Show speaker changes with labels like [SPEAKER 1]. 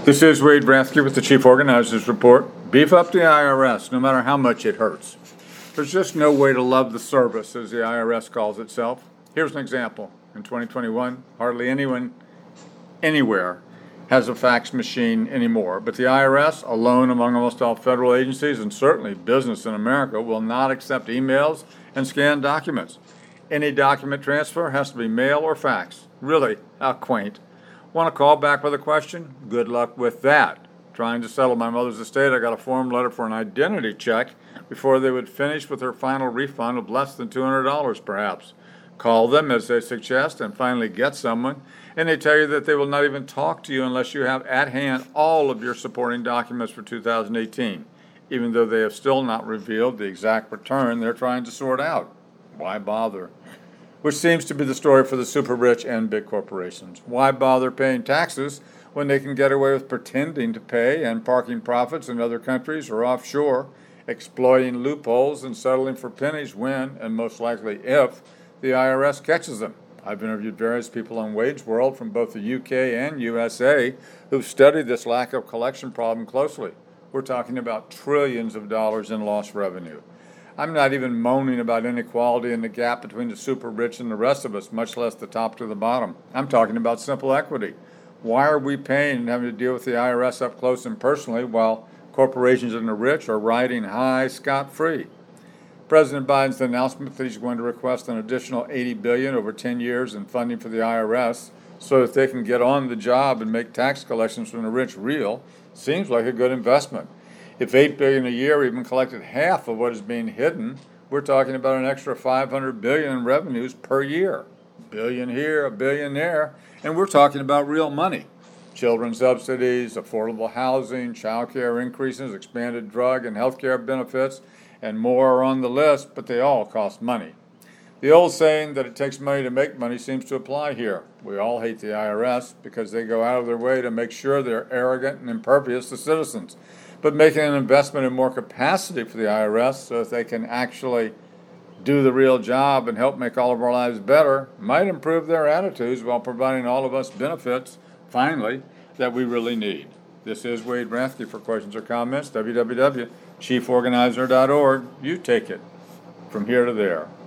[SPEAKER 1] This is Wade Rathke with the Chief Organizers Report. Beef up the IRS, no matter how much it hurts. There's just no way to love the service, as the IRS calls itself. Here's an example. In 2021, hardly anyone anywhere has a fax machine anymore, but the IRS, alone among almost all federal agencies and certainly business in America, will not accept emails and scanned documents. Any document transfer has to be mail or fax. Really, how quaint. Want to call back with a question? Good luck with that. Trying to settle my mother's estate, I got a form letter for an identity check before they would finish with her final refund of less than $200 perhaps. Call them, as they suggest, and finally get someone, and they tell you that they will not even talk to you unless you have at hand all of your supporting documents for 2018, even though they have still not revealed the exact return they're trying to sort out. Why bother? Which seems to be the story for the super rich and big corporations. Why bother paying taxes when they can get away with pretending to pay and parking profits in other countries or offshore, exploiting loopholes and settling for pennies when, and most likely if, the IRS catches them? I've interviewed various people on Wage World from both the UK and USA who've studied this lack of collection problem closely. We're talking about trillions of dollars in lost revenue. I'm not even moaning about inequality and the gap between the super rich and the rest of us, much less the top to the bottom. I'm talking about simple equity. Why are we paying and having to deal with the IRS up close and personally while corporations and the rich are riding high scot-free? President Biden's announcement that he's going to request an additional $80 billion over 10 years in funding for the IRS so that they can get on the job and make tax collections from the rich real seems like a good investment. If $8 billion a year even collected half of what is being hidden, we're talking about an extra $500 billion in revenues per year. A billion here, a billion there, and we're talking about real money. Children's subsidies, affordable housing, child care increases, expanded drug and health care benefits, and more are on the list, but they all cost money. The old saying that it takes money to make money seems to apply here. We all hate the IRS because they go out of their way to make sure they're arrogant and impervious to citizens. But making an investment in more capacity for the IRS so that they can actually do the real job and help make all of our lives better might improve their attitudes while providing all of us benefits, finally, that we really need. This is Wade Rathke. For questions or comments, www.chieforganizer.org. You take it from here to there.